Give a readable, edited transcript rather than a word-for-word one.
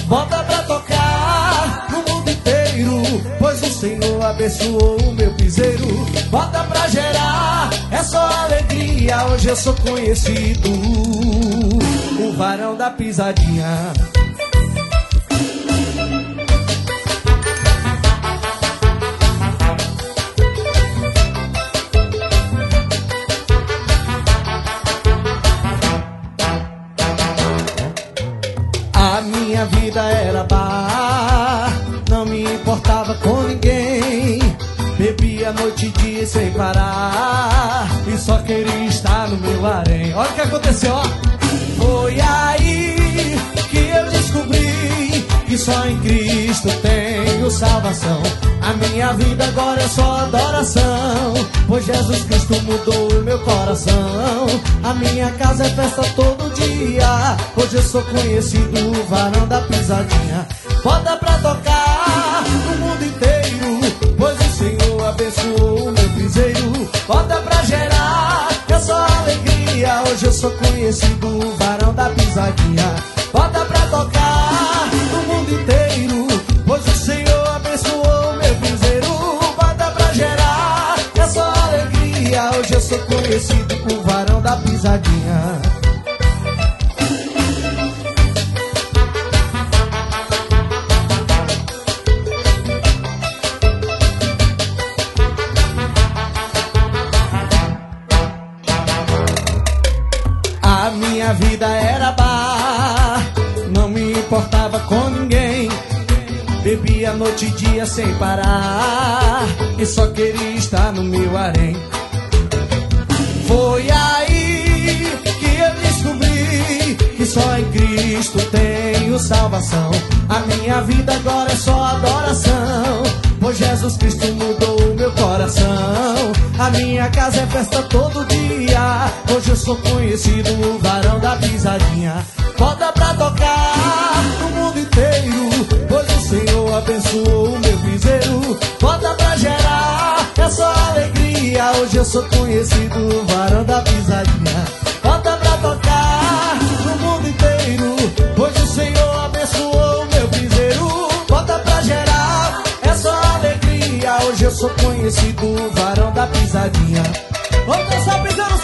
bota pra tocar no mundo inteiro, pois o Senhor abençoou o meu piseiro. Bota pra gerar, é só alegria, hoje eu sou conhecido, o varão da pisadinha. A minha vida era bar, não me importava com ninguém. Bebia noite e dia sem parar, e só queria estar no meu harém. Olha o que aconteceu, ó. Foi aí que eu descobri que só em Cristo tenho salvação. A minha vida agora é só adoração, pois Jesus Cristo mudou o meu coração. A minha casa é festa todo dia, hoje eu sou conhecido, o varão da pisadinha. Bota pra tocar no mundo inteiro, pois o Senhor abençoou o meu piseiro. Bota pra gerar, é só alegria, hoje eu sou conhecido, o varão da pisadinha. Bota pra tocar no mundo inteiro, pois o Senhor abençoou o meu piseiro. Bota pra gerar, é só alegria, hoje eu sou conhecido, o varão da pisadinha. A minha vida era bar, não me importava com ninguém. Bebia noite e dia sem parar, e só queria estar no meu harém. Foi aí que eu descobri que só em Cristo tenho salvação. A minha vida agora é só adoração, pois Jesus Cristo mudou o meu coração. A minha casa é festa todo dia, hoje eu sou conhecido, o varão da pisadinha. Bota pra tocar no mundo inteiro, pois o Senhor abençoou o meu piseiro. Bota pra gerar, é só alegria, hoje eu sou conhecido, o varão da pisadinha. Bota pra tocar no mundo inteiro, pois o Senhor abençoou o meu piseiro. Bota pra gerar, é só alegria, hoje eu sou conhecido, o varão da pisadinha. Vamos dançar pisando